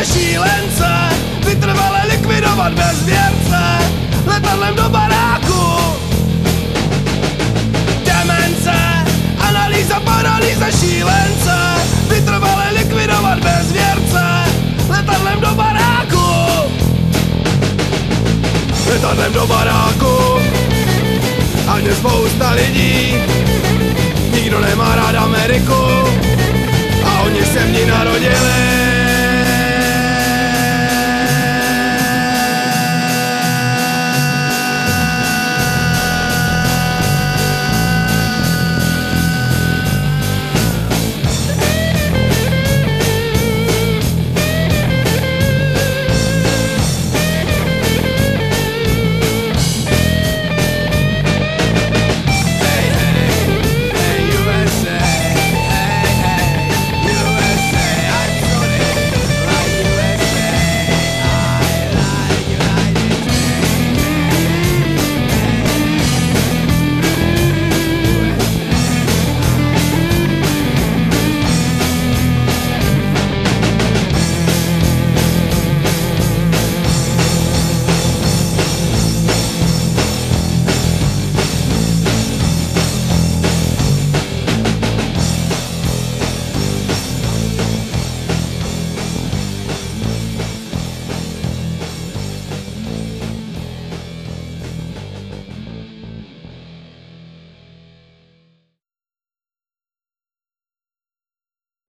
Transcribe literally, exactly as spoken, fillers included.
šílence, vytrvale likvidovat bezvěrce, letadlem do baráku. Demence, analýza, paralýza šílence, vytrvale likvidovat bezvěrce, letadlem do baráku. Letadlem do baráku, a dnes spousta lidí, nikdo nemá rád Ameriku, a oni se v ní narodili.